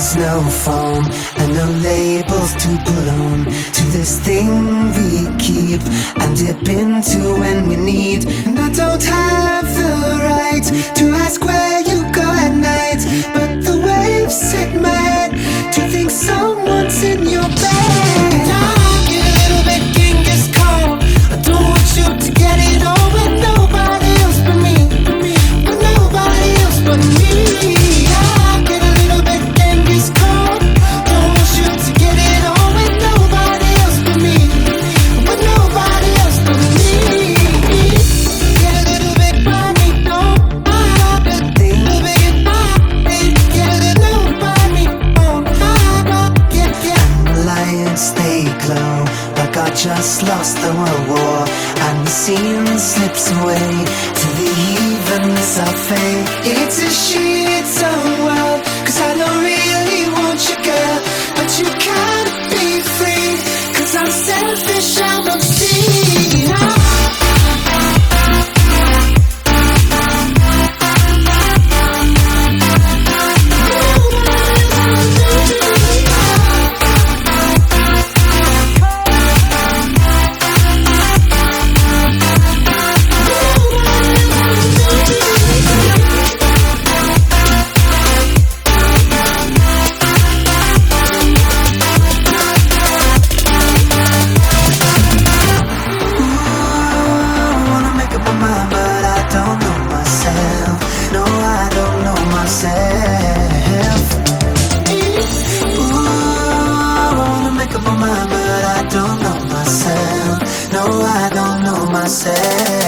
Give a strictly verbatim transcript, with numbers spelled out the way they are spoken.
there's no foam and no labels to put on to this thing we keep and dip into when we need. And I don't have the right to ask where you go at night, but the waves set my head to think someone's in your bed. And I get a little bit Genghis Khan. I don't want you to get it on with nobody else but me, with nobody else but me. I get a little bit Genghis Khan. Don't want you to get it on with nobody else but me, with nobody else but me. Get a little bit funny, don't I got a thing to be it, get a little funny, don't I get, get. And the lights, they glow like I just lost the world war, and the scene slips away to the evenness of fate. It's a shit, it's a world, cause I don't really want you, girl, but you can't be free, cause I'm selfish, I'm obscene. Myself.